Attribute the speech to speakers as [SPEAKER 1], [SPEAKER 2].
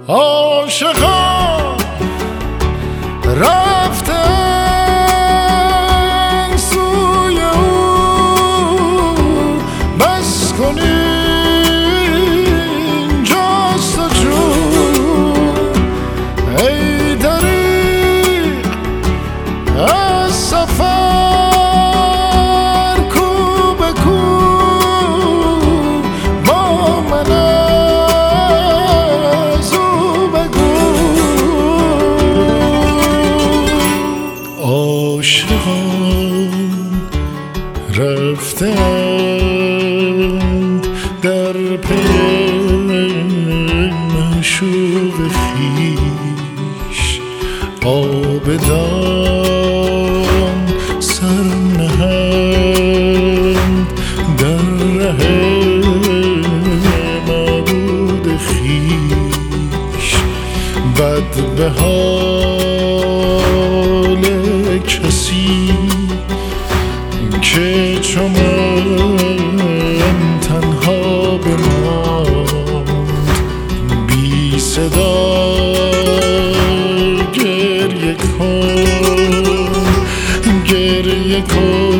[SPEAKER 1] عاشقان رفتن سوی او، بس کن اینجاست و جون ای دریغ از سفر کو به کو با من از او بگو. عاشقان رفتند در پی معشوق خویش، عابدان سر نهند در ره معبود خویش. بد به حال کسی که چو من تنها بماند، بی صدا گریه کن، گریه کن.